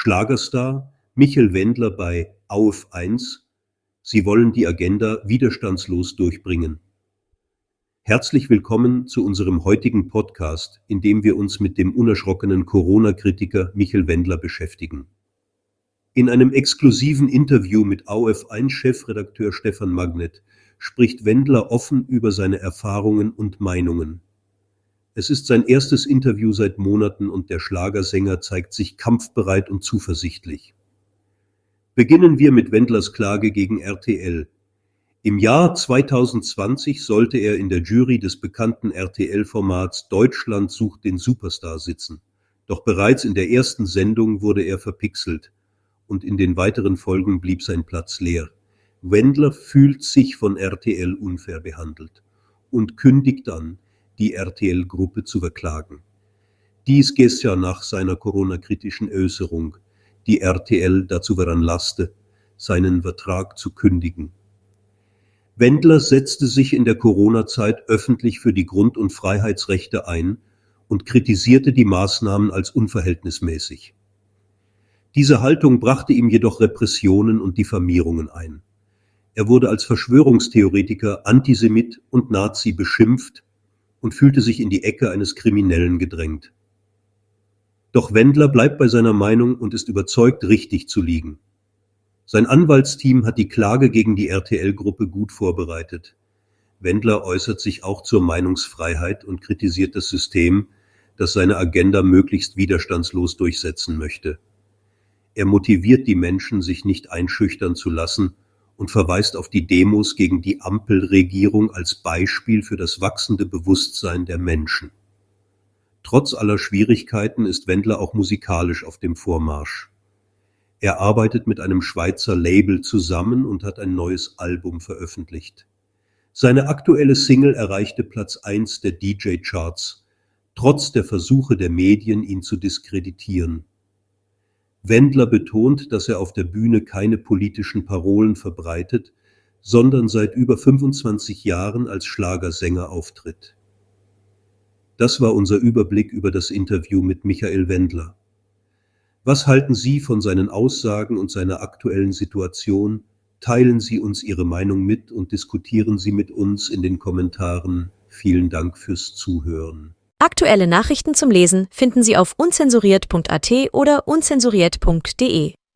Schlagerstar Michael Wendler bei Auf 1. Sie wollen die Agenda widerstandslos durchbringen. Herzlich willkommen zu unserem heutigen Podcast, in dem wir uns mit dem unerschrockenen Corona-Kritiker Michael Wendler beschäftigen. In einem exklusiven Interview mit AOF1-Chefredakteur Stefan Magnet spricht Wendler offen über seine Erfahrungen und Meinungen. Es ist sein erstes Interview seit Monaten und der Schlagersänger zeigt sich kampfbereit und zuversichtlich. Beginnen wir mit Wendlers Klage gegen RTL. Im Jahr 2020 sollte er in der Jury des bekannten RTL-Formats Deutschland sucht den Superstar sitzen. Doch bereits in der ersten Sendung wurde er verpixelt und in den weiteren Folgen blieb sein Platz leer. Wendler fühlt sich von RTL unfair behandelt und kündigt an, die RTL-Gruppe zu verklagen. Dies gestern nach seiner Corona-kritischen Äußerung, die RTL dazu veranlasste, seinen Vertrag zu kündigen. Wendler setzte sich in der Corona-Zeit öffentlich für die Grund- und Freiheitsrechte ein und kritisierte die Maßnahmen als unverhältnismäßig. Diese Haltung brachte ihm jedoch Repressionen und Diffamierungen ein. Er wurde als Verschwörungstheoretiker, Antisemit und Nazi beschimpft und fühlte sich in die Ecke eines Kriminellen gedrängt. Doch Wendler bleibt bei seiner Meinung und ist überzeugt, richtig zu liegen. Sein Anwaltsteam hat die Klage gegen die RTL-Gruppe gut vorbereitet. Wendler äußert sich auch zur Meinungsfreiheit und kritisiert das System, das seine Agenda möglichst widerstandslos durchsetzen möchte. Er motiviert die Menschen, sich nicht einschüchtern zu lassen und verweist auf die Demos gegen die Ampelregierung als Beispiel für das wachsende Bewusstsein der Menschen. Trotz aller Schwierigkeiten ist Wendler auch musikalisch auf dem Vormarsch. Er arbeitet mit einem Schweizer Label zusammen und hat ein neues Album veröffentlicht. Seine aktuelle Single erreichte Platz 1 der DJ-Charts, trotz der Versuche der Medien, ihn zu diskreditieren. Wendler betont, dass er auf der Bühne keine politischen Parolen verbreitet, sondern seit über 25 Jahren als Schlagersänger auftritt. Das war unser Überblick über das Interview mit Michael Wendler. Was halten Sie von seinen Aussagen und seiner aktuellen Situation? Teilen Sie uns Ihre Meinung mit und diskutieren Sie mit uns in den Kommentaren. Vielen Dank fürs Zuhören. Aktuelle Nachrichten zum Lesen finden Sie auf unzensuriert.at oder unzensuriert.de.